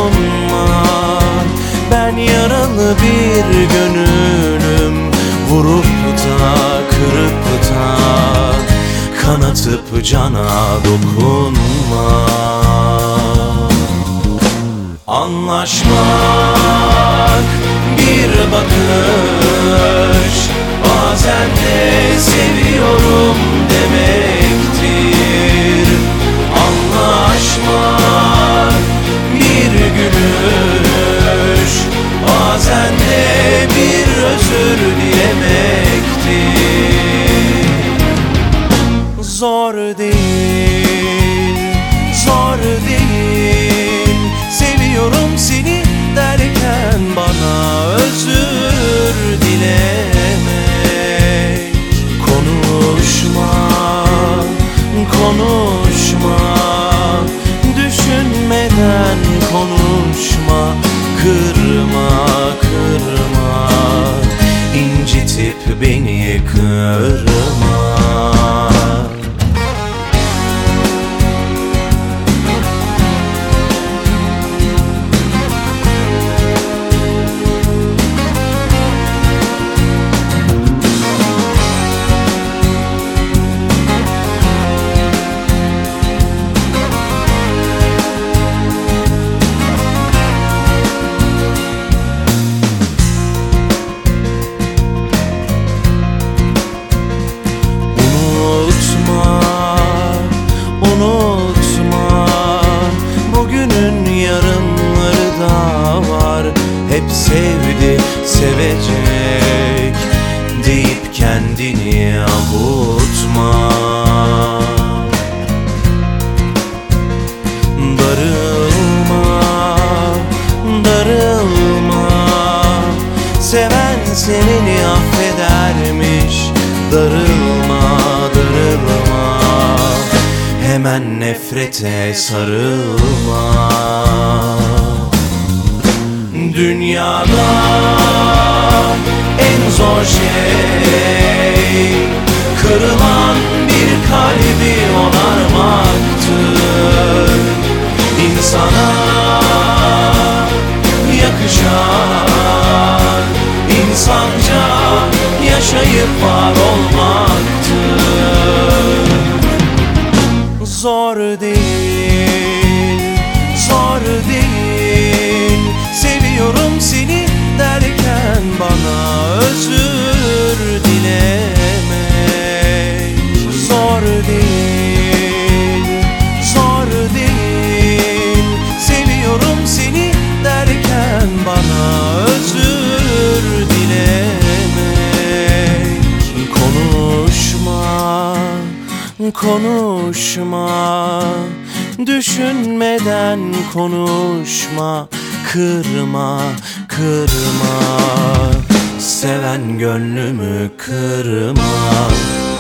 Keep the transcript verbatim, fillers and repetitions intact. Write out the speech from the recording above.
dokunma. Ben yaralı bir gönülüm, vurup da kırıp da kanatıp cana dokunma. Anlaşmak bir bakış, bazen de seviyorum demektir. Anlaşmak bir gülüş, bazen de bir özür dilemektir. Zor değil, zor değil, seviyorum seni derken bana özür dilemek. Konuşma, konuşma, düşünmeden konuşma. Kırma, kırma, incitip beni kırma. Hep sevdi, sevecek deyip kendini avutma. Darılma, darılma, seven seveni affedermiş. Darılma, darılma, hemen nefrete sarılma. Dünyada en zor şey kırılan bir kalbi onarmaktır. İnsana yakışan insanca yaşayıp var olmaktır. Zor değil, zor değil, seviyorum seni derken bana özür dilemek. Zor değil, zor değil, seviyorum seni derken bana özür dilemek. Konuşma, konuşma, düşünmeden konuşma. Kırma, kırma, seven gönlümü kırma.